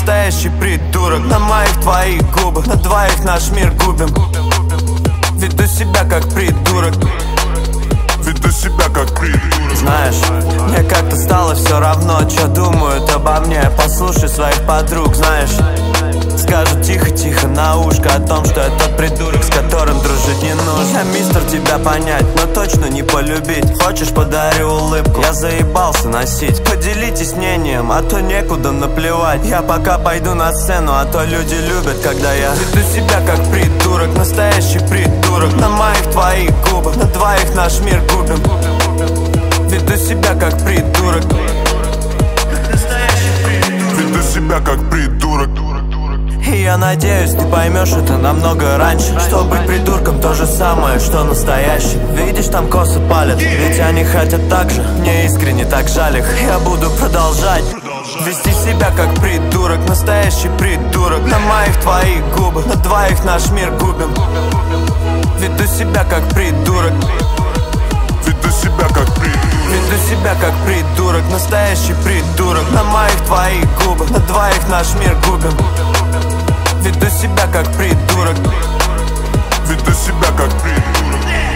настоящий придурок. На моих твоих губах, на двоих наш мир губим. Веду себя как придурок. Веду себя как придурок. Знаешь, мне как-то стало все равно, что думают обо мне. Послушай своих подруг, знаешь, скажут тихо-тихо на ушко о том, что я тот придурок, с которым дружить не нужно. Я мистер тебя понять, но точно не полюбить. Хочешь, подарю улыбку, я заебался носить. Поделитесь мнением, а то некуда наплевать. Я пока пойду на сцену, а то люди любят, когда я веду себя как придурок, настоящий придурок. На моих твоих губах, на двоих наш мир губим. Веду себя как придурок. Веду себя как придурок. И я надеюсь, ты поймешь это намного раньше. Что быть придурком то же самое, что настоящим. Видишь, там косы палят, ведь они хотят так же. Мне искренне так жаль их. Я буду продолжать вести себя как придурок, настоящий придурок. На моих твоих губах, на двоих наш мир губим. Веду себя как придурок. Веду себя как придурок. Веду себя как придурок, настоящий придурок. На моих твоих губах, на двоих наш мир губим. Веду себя как придурок. Веду себя как придурок.